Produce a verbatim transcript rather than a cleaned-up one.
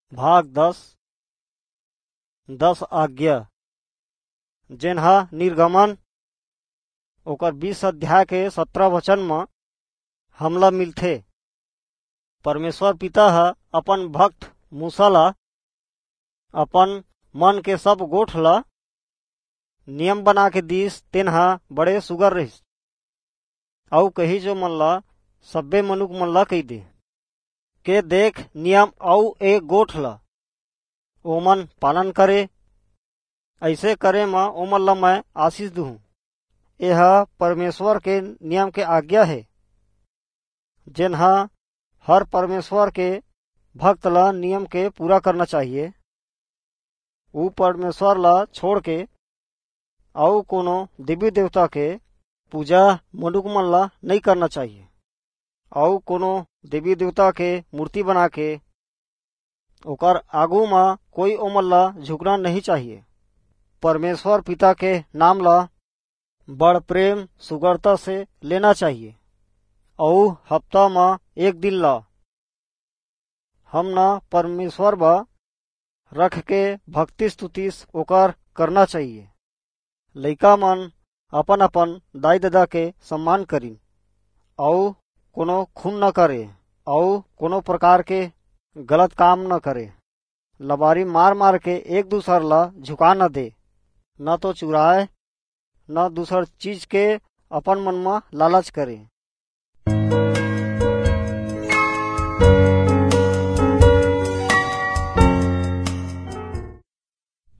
भाग दस दस आज्ञा जेनहा निर्गमन ओकर बीस अध्याय के सत्रह वचन में हमला मिलथे। परमेश्वर पिता ह अपन भक्त मूसा ला अपन मन के सब गोठ ला नियम बना के दिस। तेनहा बड़े सुगर रहिस अउ कही जो मन ला सब्बे मनुक मन ला कही दे के देख नियम अउ एक गोठ ला ओमन पालन करे। ऐसे करे म ओमन ला मैं आशीष दूँ। यह परमेश्वर के नियम के आज्ञा है जेनहा हर परमेश्वर के भक्त ला नियम के पूरा करना चाहिए। ऊ परमेश्वर ला छोड़ के अउ कोनो देवी देवता के पूजा मनुक मन ला नहीं करना चाहिए अउ कोनो देवी देवता के मूर्ति बना के ओकर आगू में कोई ओमन ला झुकना नहीं चाहिए। परमेश्वर पिता के नाम ला बड़ प्रेम सुगरता से लेना चाहिए अउ हफ्ता में एक दिन ला हम ना परमेश्वर बा रख के भक्ति स्तुतिस ओकर करना चाहिए। लइका मन अपन अपन दाई दादा के सम्मान करी अउ कोनो खून न करे अउ कोनो प्रकार के गलत काम न करे। लबारी मार मार के एक दूसर ला झुका न दे, न तो चुराए न दूसर चीज के अपन मन में लालच करे।